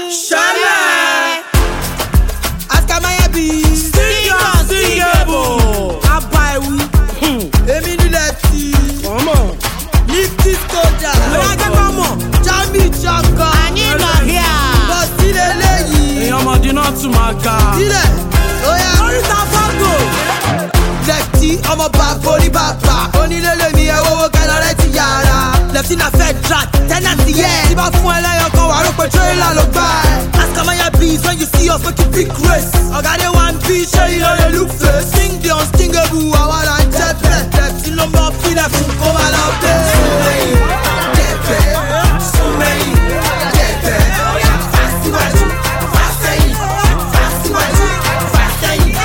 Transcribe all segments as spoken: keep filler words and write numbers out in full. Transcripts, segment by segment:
Shana Askamaya be Stinger Singable Abaiwi Emi Nileti Come on Nifty Skoda Raga Mamo Jamie Chaka Ani no here But still a lady Eyan Madina to Maka Dile Oya Orita Fago Lefty Omo Baboli Baba Onilele mi ewo kanare ti yara Lefty na Fedrat Tenancy yeah Iba fun eleyo kan wa ro pe trailer lo gba Askamaya bees when you see us make you big race Oga dey one piece show you know they look face Sting the unstingable awara jefe Lefty no more feel like fun ko ma lo pe Jefe Sumei Jefe Fast iwaju Fast eyin Fast iwaju Fast eyin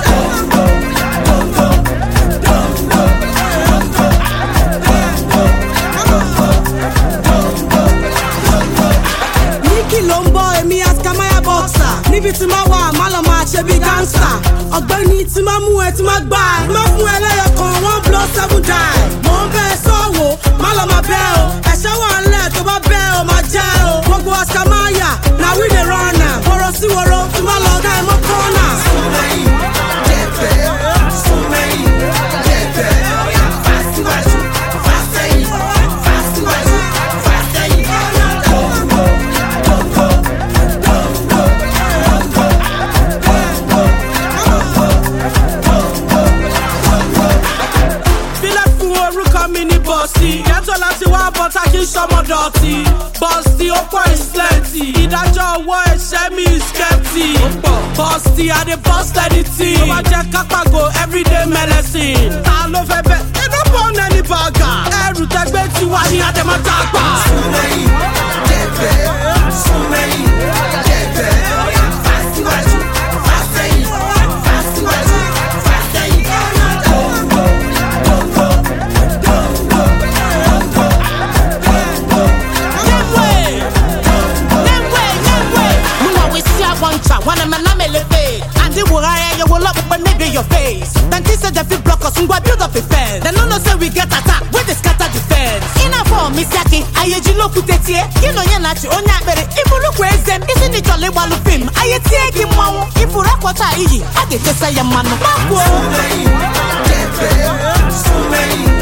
Níbi tí máa wà má lọ máa ṣe bí gangsta ọ̀gbẹ́ni tí máa mú ẹ tí máa gbà ẹ má fún ẹ lẹ́yọ̀ kan one blood seven die mò ń bẹ́ẹ̀ sọ́wọ́ má lọ máa bẹ́ o ẹ̀ṣẹ̀ wà ńlẹ̀ tó bá bẹ́ o máa jẹ́ o gbogbo Askamaya na we dey run am wọ́rọ̀ sí wọ́rọ̀ tí máa lọ ọ̀gá ẹ̀ mọ́ kọ́nà. Súnmẹ́yìn jẹ̀fẹ̀ súnmẹ́yìn jẹ̀fẹ̀ fásíwájú fásẹ́yìn fásíwájú fásẹ́yìn. Yàtọ̀ láti wá bọ́tà kí sọmọ dọ̀tí. Bọ́sì ó pọ̀ ìsìlẹ̀tì. Ìdájọ́ ọwọ́ ẹ̀ṣẹ́ mi skepti. Bọ́sì I dey bust anything. Tó bá jẹ́ kápákó everyday medicine. Ta ló fẹ́ bẹ́? Inú pọ̀ nẹ́ni bàgà. Ẹrù tẹ́gbẹ́ ti wá ní àdèmọ́tà gbà. Súnmẹ́yìn jẹ̀fẹ̀ súnmẹ́yìn jẹ̀fẹ̀ fásíwájú fásẹ́yìn fásíwájú fásẹ́yìn. When I'm an elevate, and they will hire you will up when they be your face. Then they say they feel block us, we go build up a fence. Then no no say we get attacked, we they scatter defense. In a form, Miss Yaki, I you look with it here. You know you're not your own better. If you look where them, isn't it your level of film? I take him one. If you rock what I eat, I get to say a man.